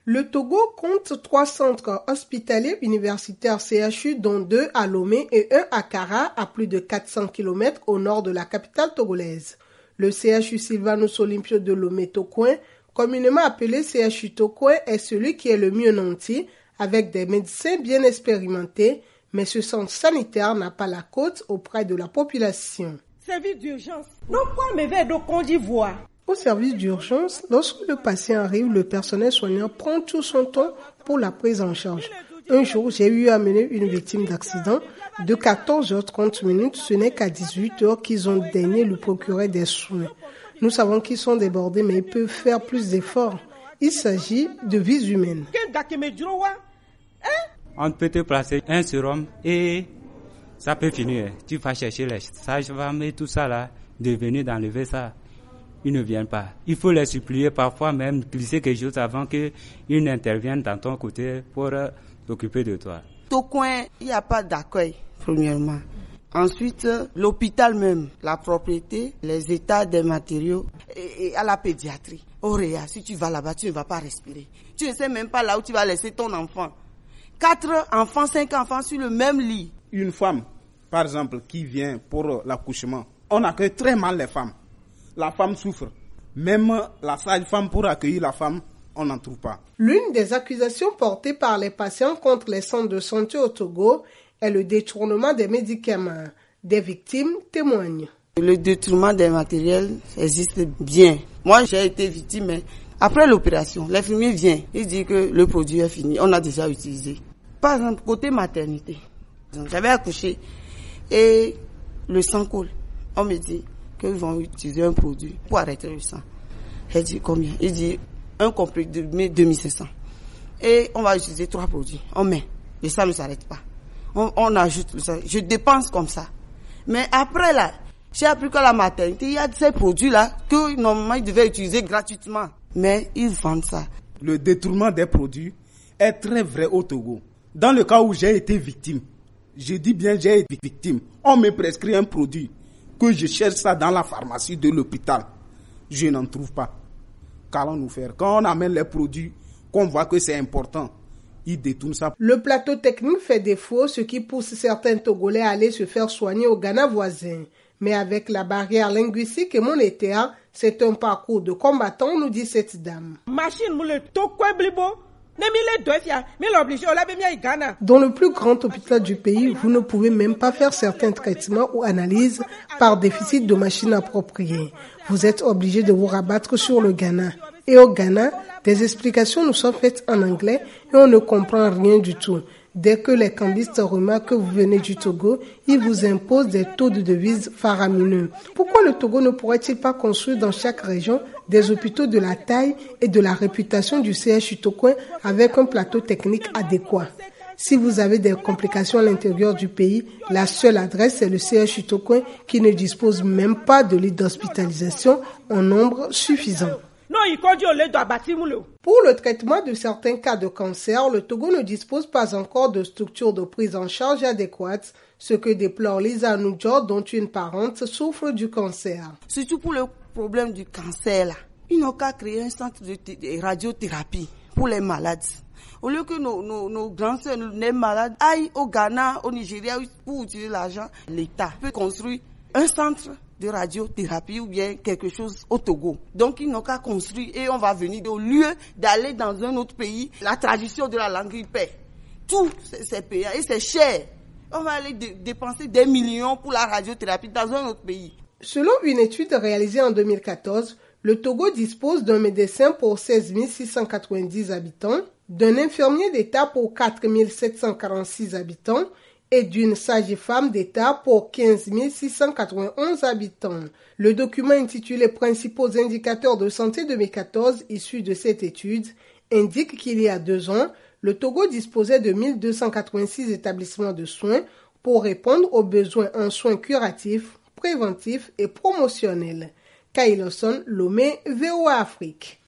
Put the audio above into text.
Le Togo compte 3 centres hospitaliers universitaires CHU, dont 2 à Lomé et 1 à Kara, à plus de 400 km au nord de la capitale togolaise. Le CHU Sylvanus Olympio de Lomé-Tokoin, communément appelé CHU Tokoin, est celui qui est le mieux nanti, avec des médecins bien expérimentés, mais ce centre sanitaire n'a pas la cote auprès de la population. Service d'urgence. Non, quoi, mais vers de Côte d'Ivoire. Au service d'urgence, lorsque le patient arrive, le personnel soignant prend tout son temps pour la prise en charge. Un jour, j'ai eu à mener une victime d'accident. De 14h30, ce n'est qu'à 18h qu'ils ont daigné lui procurer des soins. Nous savons qu'ils sont débordés, mais ils peuvent faire plus d'efforts. Il s'agit de vies humaines. On peut te placer un sérum et ça peut finir. Tu vas chercher les sages-femmes et tout ça là, de venir d'enlever ça. Ils ne viennent pas. Il faut les supplier, parfois même glisser quelque chose avant qu'ils n'interviennent dans ton côté pour s'occuper de toi. Au coin, il n'y a pas d'accueil, premièrement. Ensuite, l'hôpital même, la propriété, les états des matériaux et à la pédiatrie. Auréa, si tu vas là-bas, tu ne vas pas respirer. Tu ne sais même pas là où tu vas laisser ton enfant. 4 enfants, 5 enfants sur le même lit. Une femme, par exemple, qui vient pour l'accouchement, on accueille très mal les femmes. La femme souffre. Même la sage-femme pour accueillir la femme, on n'en trouve pas. L'une des accusations portées par les patients contre les centres de santé au Togo est le détournement des médicaments. Des victimes témoignent. Le détournement des matériels existe bien. Moi, j'ai été victime, mais après l'opération, l'infirmier vient. Il dit que le produit est fini. On a déjà utilisé. Par exemple, côté maternité, j'avais accouché et le sang coule. On me dit qu'ils vont utiliser un produit pour arrêter le sang. J'ai dit combien? Il dit un complet de 2500. Et on va utiliser 3 produits. On met. Et ça ne s'arrête pas. On ajoute tout ça. Je dépense comme ça. Mais après là, j'ai appris qu'à la maternité, il y a ces produits-là que normalement ils devaient utiliser gratuitement. Mais ils vendent ça. Le détournement des produits est très vrai au Togo. Dans le cas où j'ai été victime, je dis bien j'ai été victime, on me prescrit un produit, que je cherche ça dans la pharmacie de l'hôpital. Je n'en trouve pas. Qu'allons-nous faire? Quand on amène les produits, qu'on voit que c'est important, ils détournent ça. Le plateau technique fait défaut, ce qui pousse certains Togolais à aller se faire soigner au Ghana voisin. Mais avec la barrière linguistique et monétaire, c'est un parcours de combattant, nous dit cette dame. Dans le plus grand hôpital du pays, vous ne pouvez même pas faire certains traitements ou analyses par déficit de machines appropriées. Vous êtes obligé de vous rabattre sur le Ghana. Et au Ghana, des explications nous sont faites en anglais et on ne comprend rien du tout. Dès que les cambistes remarquent que vous venez du Togo, ils vous imposent des taux de devise faramineux. Pourquoi le Togo ne pourrait-il pas construire dans chaque région des hôpitaux de la taille et de la réputation du CHU Tokoin avec un plateau technique adéquat? Si vous avez des complications à l'intérieur du pays, la seule adresse est le CHU Tokoin qui ne dispose même pas de lits d'hospitalisation en nombre suffisant. Pour le traitement de certains cas de cancer, le Togo ne dispose pas encore de structures de prise en charge adéquates, ce que déplore Lisa Noudjor, dont une parente souffre du cancer. Surtout pour le problème du cancer, là, ils n'ont qu'à créer un centre de radiothérapie pour les malades. Au lieu que nos grands sœurs, les malades, aillent au Ghana, au Nigeria, pour utiliser l'argent, l'État peut construire un centre de radiothérapie ou bien quelque chose au Togo. Donc ils n'ont qu'à construire et on va venir au lieu d'aller dans un autre pays. La tradition de la langue, ils paient. Tout c'est payant et c'est cher. On va aller dépenser des millions pour la radiothérapie dans un autre pays. Selon une étude réalisée en 2014, le Togo dispose d'un médecin pour 16 690 habitants, d'un infirmier d'État pour 4 746 habitants, et d'une sage-femme d'État pour 15 691 habitants. Le document intitulé « Principaux indicateurs de santé 2014 » issu de cette étude indique qu'il y a 2 ans, le Togo disposait de 1286 établissements de soins pour répondre aux besoins en soins curatifs, préventifs et promotionnels. Kailoson, Lomé, VOA Afrique.